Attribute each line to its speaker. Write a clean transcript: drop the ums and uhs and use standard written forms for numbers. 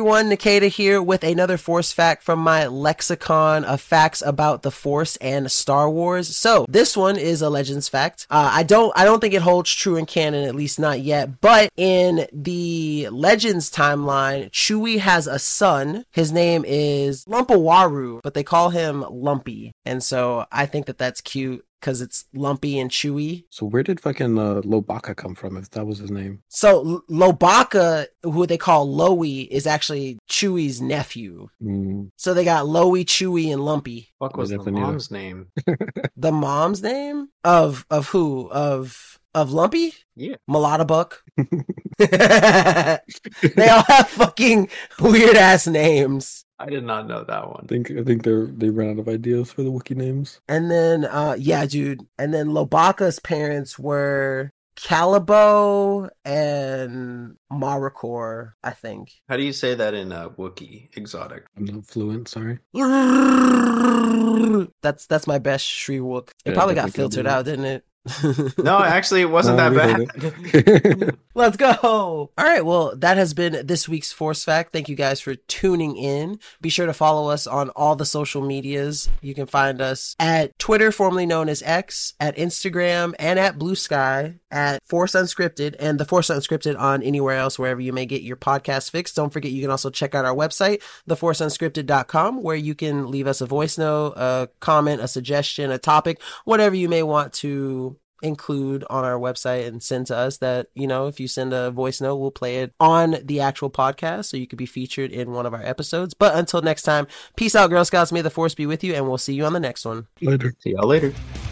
Speaker 1: everyone, Nikita here with another Force fact from my lexicon of facts about the Force and Star Wars. So this one is a Legends fact. I don't think it holds true in canon, at least not yet, but in the Legends timeline, Chewie has a son. His name is Lumpawaru, but they call him Lumpy. And so I think that that's cute, because it's Lumpy and Chewy.
Speaker 2: So where did fucking Lobaka come from, if that was his name?
Speaker 1: So Lobaka, who they call Loey, is actually Chewy's nephew. So they got Loey, Chewy, and Lumpy.
Speaker 3: What was the mom's name?
Speaker 1: The mom's name? Of who? Of Lumpy?
Speaker 3: Yeah.
Speaker 1: Mulatto Buck. They all have fucking weird ass names.
Speaker 3: I did not know that one.
Speaker 2: I think they ran out of ideas for the Wookiee names.
Speaker 1: And then yeah, dude. And then Lobaka's parents were Calibo and Marikor, I think.
Speaker 3: How do you say that in Wookiee exotic?
Speaker 2: I'm not fluent, sorry.
Speaker 1: That's my best Shriwook. It probably got filtered out, didn't it?
Speaker 3: No, actually, it wasn't that bad.
Speaker 1: Let's go. All right, well, that has been this week's Force Fact. Thank you guys for tuning in. Be sure to follow us on all the social medias. You can find us at Twitter, formerly known as X, at Instagram, and at Blue Sky, at Force Unscripted, and the Force Unscripted on anywhere else wherever you may get your podcast fixed. Don't forget, you can also check out our website, theforceunscripted.com, where you can leave us a voice note, a comment, a suggestion, a topic, whatever you may want to include on our website and send to us. That, you know, if you send a voice note, we'll play it on the actual podcast, so you could be featured in one of our episodes. But until next time, peace out, Girl Scouts. May the Force be with you, and we'll see you on the next one.
Speaker 2: Later.
Speaker 3: See y'all later.